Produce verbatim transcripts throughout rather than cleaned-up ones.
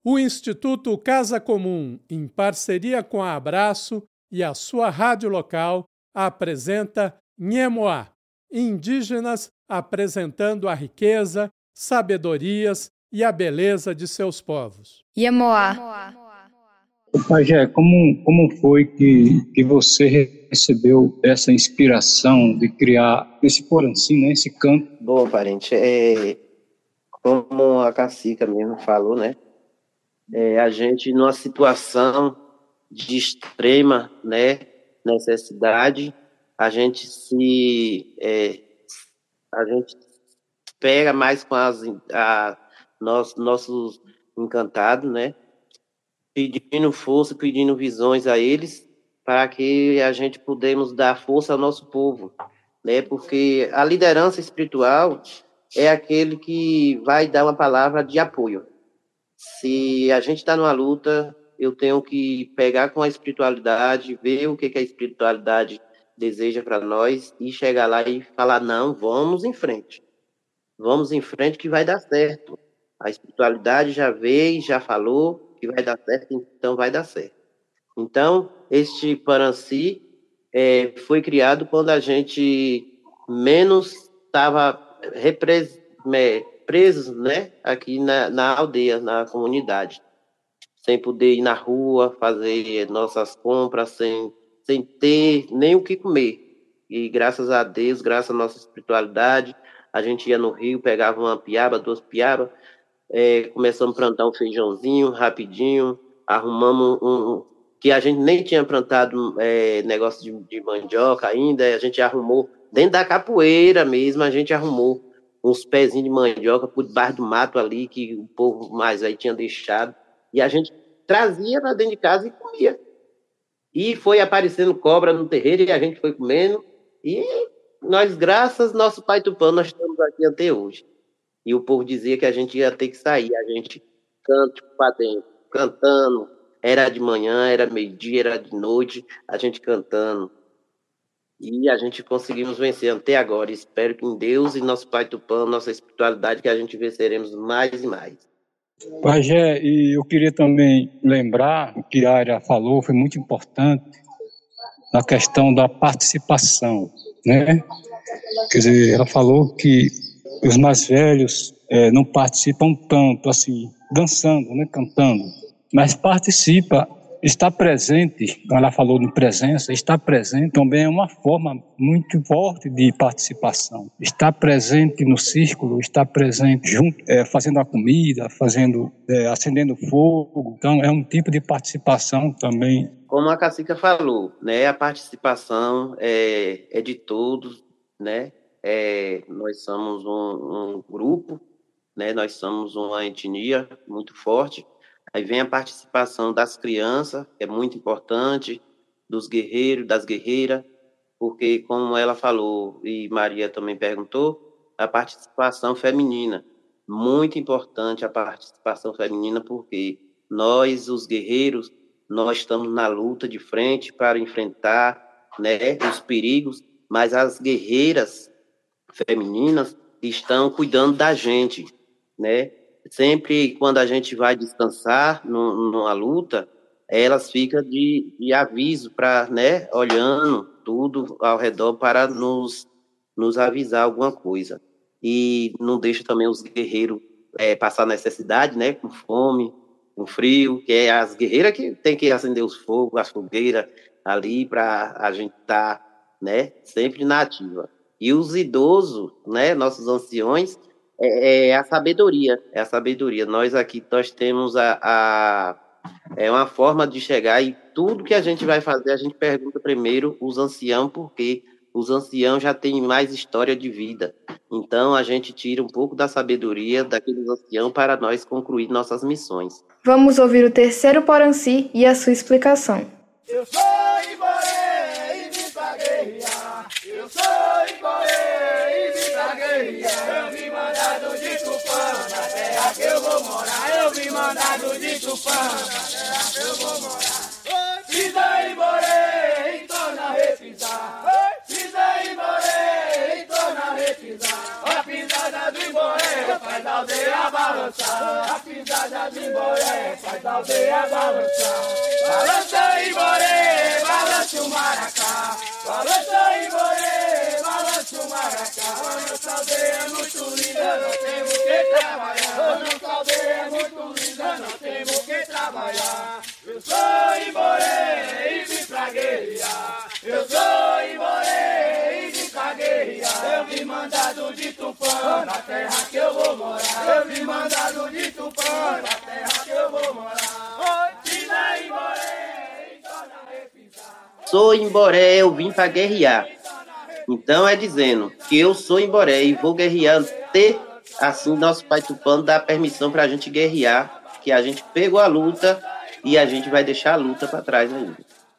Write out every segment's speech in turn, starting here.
O Instituto Casa Comum, em parceria com a Abraço e a sua rádio local, apresenta Nhemoá, indígenas apresentando a riqueza, sabedorias e a beleza de seus povos. Nhemoá. Pajé, como, como foi que, que você recebeu essa inspiração de criar esse poranci, né, esse canto? Bom, parente, é, como a cacica mesmo falou, né? É, a gente, numa situação de extrema, né, necessidade, a gente se é, a gente pega mais com as a, nós, nossos encantados, né, pedindo força, pedindo visões a eles, para que a gente pudemos dar força ao nosso povo, né, porque a liderança espiritual é aquele que vai dar uma palavra de apoio. Se a gente está numa luta, eu tenho que pegar com a espiritualidade, ver o que, que a espiritualidade deseja para nós e chegar lá e falar, não, vamos em frente. Vamos em frente que vai dar certo. A espiritualidade já veio, já falou que vai dar certo, então vai dar certo. Então, este Paranci é, foi criado quando a gente menos estava representado, presos, né, aqui na, na aldeia, na comunidade, sem poder ir na rua, fazer nossas compras, sem, sem ter nem o que comer. E graças a Deus, graças à nossa espiritualidade, a gente ia no rio, pegava uma piaba, duas piabas, é, começamos a plantar um feijãozinho rapidinho, arrumamos um, um que a gente nem tinha plantado é, negócio de, de mandioca ainda, a gente arrumou, dentro da capoeira mesmo, a gente arrumou uns pezinhos de mandioca por debaixo do mato ali, que o povo mais aí tinha deixado, e a gente trazia para dentro de casa e comia. E foi aparecendo cobra no terreiro, e a gente foi comendo, e nós, graças ao nosso Pai Tupã, nós estamos aqui até hoje. E o povo dizia que a gente ia ter que sair, a gente canta para dentro, cantando, era de manhã, era meio-dia, era de noite, a gente cantando. E a gente conseguimos vencer até agora. Espero que em Deus e nosso Pai Tupã, nossa espiritualidade, que a gente venceremos mais e mais. Pajé, e eu queria também lembrar o que a Área falou, foi muito importante, na questão da participação, né? Quer dizer, ela falou que os mais velhos é, não participam tanto, assim, dançando, né, cantando, mas participa. Estar presente, ela falou de presença, estar presente também é uma forma muito forte de participação. Estar presente no círculo, estar presente junto, é, fazendo a comida, fazendo, é, acendendo fogo. Então, é um tipo de participação também. Como a cacica falou, né, a participação é, é de todos, né? É, nós somos um, um grupo, né? Nós somos uma etnia muito forte. Aí vem a participação das crianças, que é muito importante, dos guerreiros, das guerreiras, porque, como ela falou, e Maria também perguntou, a participação feminina. Muito importante a participação feminina, porque nós, os guerreiros, nós estamos na luta de frente para enfrentar, né, os perigos, mas as guerreiras femininas estão cuidando da gente, né? Sempre quando a gente vai descansar no, numa luta, elas ficam de, de aviso para, né, olhando tudo ao redor para nos, nos avisar alguma coisa. E não deixa também os guerreiros é, passar necessidade, né, com fome, com frio, que é as guerreiras que tem que acender os fogos, as fogueiras ali para a gente estar, tá, né, sempre na ativa. E os idosos, né, nossos anciões, É, é a sabedoria, é a sabedoria. Nós aqui, nós temos a, a, é uma forma de chegar e tudo que a gente vai fazer, a gente pergunta primeiro os anciãos, porque os anciãos já têm mais história de vida. Então, a gente tira um pouco da sabedoria daqueles anciãos para nós concluir nossas missões. Vamos ouvir o terceiro Poranci e a sua explicação. Eu sou Iborê e vim pra guerrear. Eu sou Iborê e vim pra guerrear. Eu vim mandado de Tupã, na terra que eu vou morar. Eu vim mandado de Tupã, na terra que eu vou morar. Pisa Iborê e torna a repisar. Pisa Iborê e torna a repisar. A pisada do Iborê faz a aldeia balançar. A pisada das Imboré, faz a aldeia balançar. Balança Imboré, balança o maracá. Balança Imboré, balança o maracá. Nossa aldeia é muito linda, nós temos que trabalhar. Nossa aldeia é muito linda, nós temos que trabalhar. Eu sou Imboré e vim pra guerrear. Eu sou Imboré e vim pra guerrear. Eu vim mandado de Tupã, na terra que eu vou morar. Eu vim mandado de Tupã, na terra que eu vou morar. Pisa Imboré e torna a repisar. Sou Imboré, eu vim pra guerrear. Então é dizendo que eu sou Imboré e vou guerrear até assim nosso pai Tupã dá permissão pra gente guerrear, que a gente pegou a luta e a gente vai deixar a luta pra trás ainda.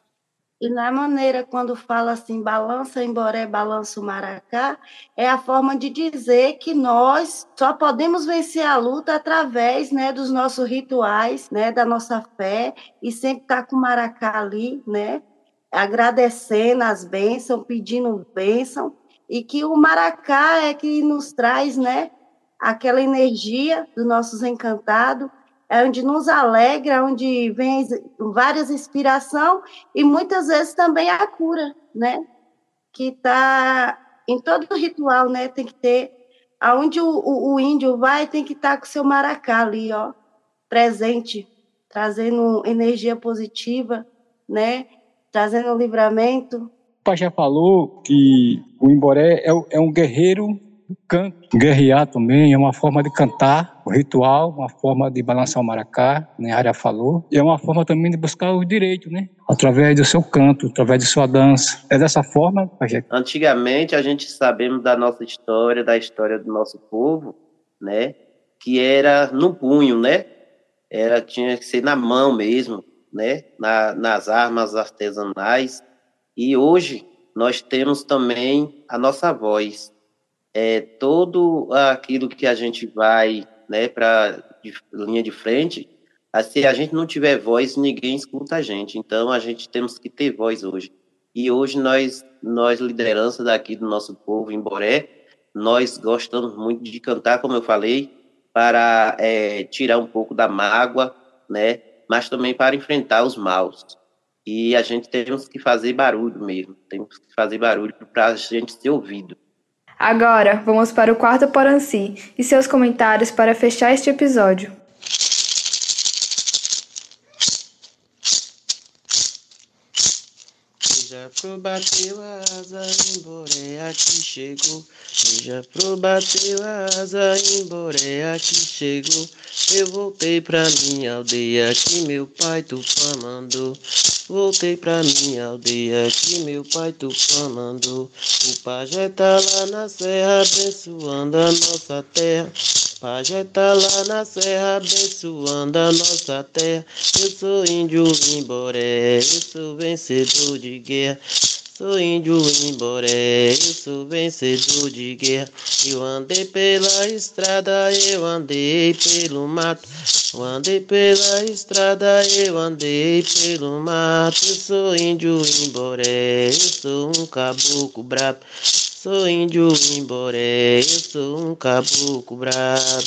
E na maneira, quando fala assim, balança Imboré, balança o maracá, é a forma de dizer que nós só podemos vencer a luta através, né, dos nossos rituais, né, da nossa fé, e sempre estar com o maracá ali, né, agradecendo as bênçãos, pedindo bênção, e que o maracá é que nos traz, né, aquela energia dos nossos encantados, é onde nos alegra, onde vem várias inspirações e muitas vezes também a cura, né? Que está em todo ritual, né? Tem que ter, aonde o, o, o índio vai, tem que estar com o seu maracá ali, ó, presente, trazendo energia positiva, né? Trazendo livramento. O Pajé falou que o Imboré é, é um guerreiro do canto. Guerrear também é uma forma de cantar, o ritual, uma forma de balançar o maracá, né, a área falou, e é uma forma também de buscar os direitos, né, através do seu canto, através de sua dança. É dessa forma, Pajé? Antigamente a gente sabemos da nossa história, da história do nosso povo, né, que era no punho, né, era, tinha que ser na mão mesmo, né, na, nas armas artesanais, e hoje nós temos também a nossa voz. É, todo aquilo que a gente vai, né, para linha de frente, se a gente não tiver voz, ninguém escuta a gente. Então, a gente temos que ter voz hoje. E hoje, nós, nós liderança daqui do nosso povo, em Imboré, nós gostamos muito de cantar, como eu falei, para é, tirar um pouco da mágoa, né, mas também para enfrentar os maus. E a gente temos que fazer barulho mesmo, temos que fazer barulho para a gente ser ouvido. Agora, vamos para o quarto Poranci e seus comentários para fechar este episódio. Já pro bateu a asa, Imboré aqui chegou. Já pro bateu a asa, Imboré aqui chegou. Eu voltei pra minha aldeia que meu pai Tupã mandou. Voltei pra minha aldeia que meu pai Tupã mandou. O pajé tá lá na serra abençoando a nossa terra. O pajé tá lá na serra abençoando a nossa terra. Eu sou índio Imboré, eu sou vencedor de guerra. Sou índio Imboré, eu sou vencedor de guerra. Eu andei pela estrada, eu andei pelo mato. Eu andei pela estrada, eu andei pelo mato. Eu sou índio Imboré, eu sou um caboclo brabo. Sou índio Imboré, eu sou um caboclo brabo.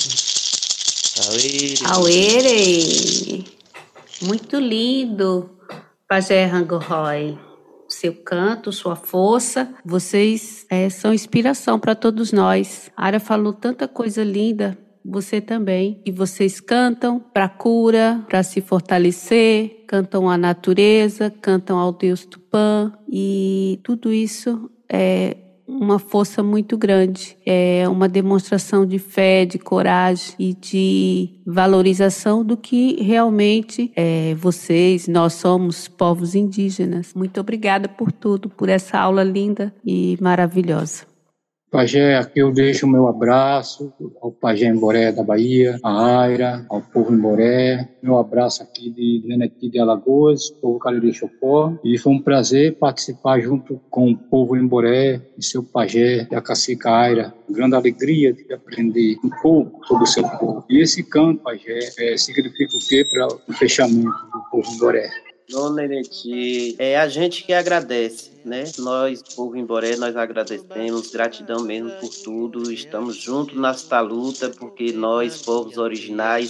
Auere. Auere. Muito lindo, Pajé Rangorroy. Seu canto, sua força, vocês é, são inspiração para todos nós. A Ara falou tanta coisa linda, você também. E vocês cantam para cura, para se fortalecer, cantam a natureza, cantam ao Deus Tupã. E tudo isso é uma força muito grande. É uma demonstração de fé, de coragem e de valorização do que realmente é, vocês, nós somos povos indígenas. Muito obrigada por tudo, por essa aula linda e maravilhosa. Pajé, aqui eu deixo o meu abraço ao Pajé Imboré da Bahia, à Aira, ao povo Imboré. Meu abraço aqui de Neneti de Alagoas, povo Cariri Chocó. E foi um prazer participar junto com o povo Imboré e seu Pajé, da Cacica Aira. Grande alegria de aprender um pouco sobre o seu povo. E esse canto, Pajé, é, significa o quê para o fechamento do povo Imboré? Dona Neneti, é a gente que agradece, né? Nós, povo Imboré, nós agradecemos, gratidão mesmo por tudo. Estamos juntos nesta luta, porque nós, povos originais,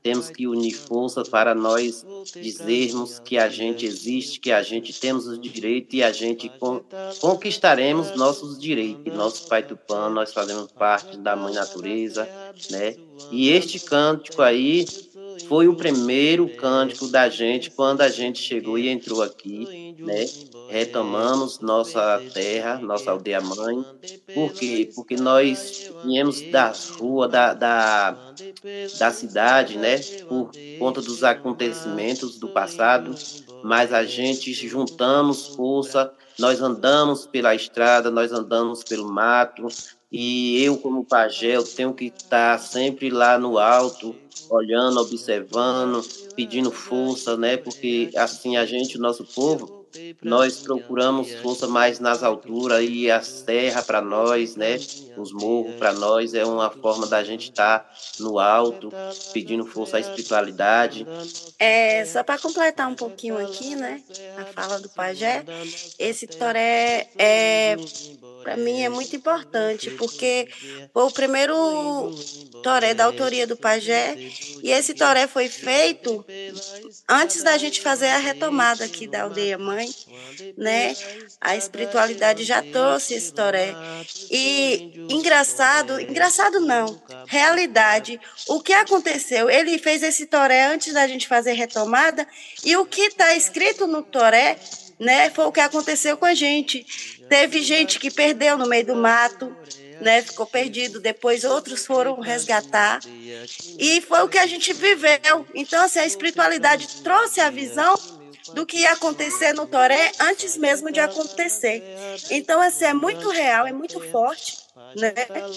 temos que unir força para nós dizermos que a gente existe, que a gente temos os direitos e a gente con- conquistaremos nossos direitos. Nosso Pai Tupã, nós fazemos parte da Mãe Natureza, né? E este cântico aí foi o primeiro cântico da gente quando a gente chegou e entrou aqui, né? Retomamos nossa terra, nossa aldeia mãe. Por quê? Porque nós viemos das ruas da, da, da cidade, né? Por conta dos acontecimentos do passado, mas a gente juntamos força, nós andamos pela estrada, nós andamos pelo mato, e eu, como pajé, eu tenho que estar sempre lá no alto, olhando, observando, pedindo força, né? Porque assim a gente, o nosso povo, nós procuramos força mais nas alturas e a serra para nós, né? Os morros para nós é uma forma da gente estar no alto, pedindo força à espiritualidade. É, só para completar um pouquinho aqui, né, a fala do pajé, esse toré é, para mim é muito importante, porque foi o primeiro toré da autoria do pajé, e esse toré foi feito antes da gente fazer a retomada aqui da aldeia mãe, né? A espiritualidade já trouxe esse toré. E engraçado, engraçado não, realidade, o que aconteceu? Ele fez esse toré antes da gente fazer retomada, e o que está escrito no toré, né, foi o que aconteceu com a gente. Teve gente que perdeu no meio do mato, né, ficou perdido, depois outros foram resgatar, e foi o que a gente viveu. Então, assim, a espiritualidade trouxe a visão do que ia acontecer no toré antes mesmo de acontecer. Então, assim, é muito real, é muito forte, né?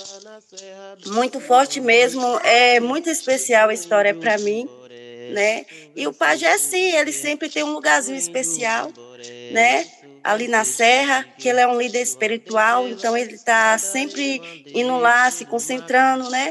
Muito forte mesmo, é muito especial a história para mim, né? E o pajé, sim, ele sempre tem um lugarzinho especial, né? Ali na serra, que ele é um líder espiritual, então ele está sempre indo lá, se concentrando, né?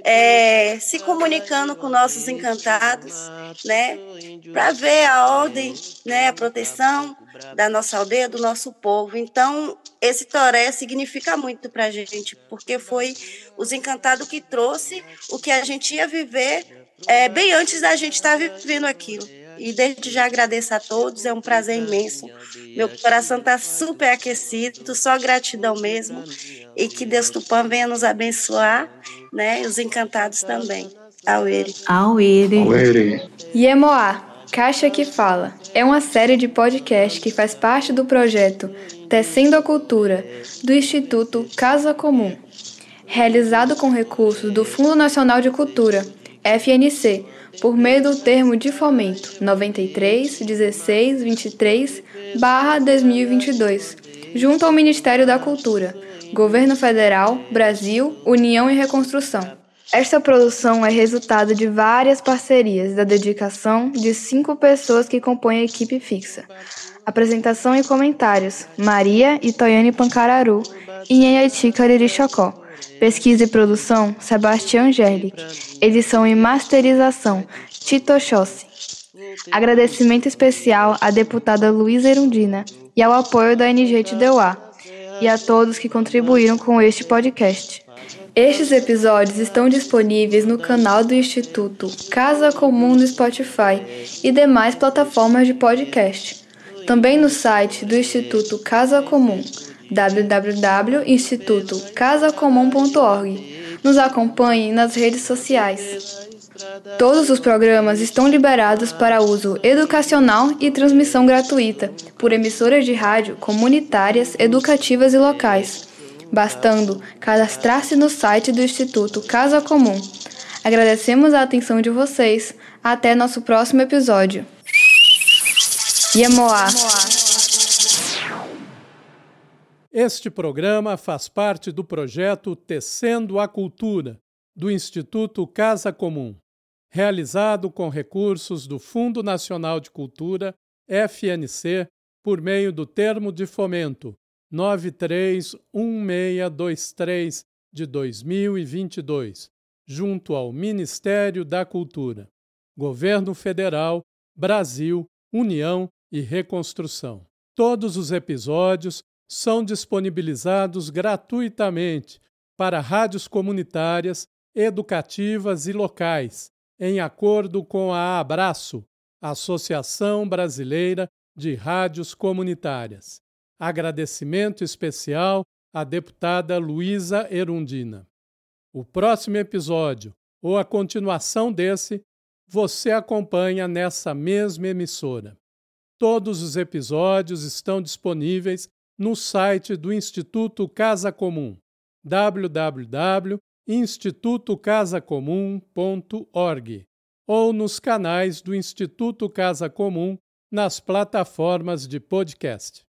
É, se comunicando com nossos encantados, né? Para ver a ordem, né? A proteção da nossa aldeia, do nosso povo. Então, esse toré significa muito para a gente, porque foi os encantados que trouxe o que a gente ia viver é, bem antes da gente estar vivendo aquilo. E desde já agradeço a todos, é um prazer imenso. Meu coração está super aquecido, só gratidão mesmo. E que Deus Tupã venha nos abençoar, né? E os encantados também. Auere. Auere. Auere. Iemoá, Caixa que Fala, é uma série de podcast que faz parte do projeto Tecendo a Cultura, do Instituto Casa Comum, realizado com recursos do Fundo Nacional de Cultura, F N C, por meio do termo de fomento noventa e três, dezesseis, vinte e três, barra dois mil e vinte e dois, junto ao Ministério da Cultura, Governo Federal, Brasil, União e Reconstrução. Esta produção é resultado de várias parcerias da dedicação de cinco pessoas que compõem a equipe fixa. Apresentação e comentários: Maria e Toiane Pancararu e Nhanhati Cariri Chocó. Pesquisa e produção: Sebastião Gerlich. Edição e masterização: Tito Chossi. Agradecimento especial à deputada Luísa Erundina e ao apoio da N G Tideuá e a todos que contribuíram com este podcast. Estes episódios estão disponíveis no canal do Instituto Casa Comum no Spotify e demais plataformas de podcast. Também no site do Instituto Casa Comum, w w w ponto instituto casa comum ponto org. Nos acompanhe nas redes sociais. Todos os programas estão liberados para uso educacional e transmissão gratuita por emissoras de rádio comunitárias, educativas e locais, bastando cadastrar-se no site do Instituto Casa Comum. Agradecemos a atenção de vocês. Até nosso próximo episódio. Iemoá. Este programa faz parte do projeto Tecendo a Cultura, do Instituto Casa Comum, realizado com recursos do Fundo Nacional de Cultura, F N C, por meio do termo de fomento nove três um seis dois três de dois mil e vinte e dois, junto ao Ministério da Cultura, Governo Federal, Brasil, União e Reconstrução. Todos os episódios são disponibilizados gratuitamente para rádios comunitárias, educativas e locais em acordo com a Abraço, Associação Brasileira de Rádios Comunitárias. Agradecimento especial à deputada Luísa Erundina. O próximo episódio, ou a continuação desse, você acompanha nessa mesma emissora. Todos os episódios estão disponíveis no site do Instituto Casa Comum, w w w ponto instituto casa comum ponto org, ou nos canais do Instituto Casa Comum nas plataformas de podcast.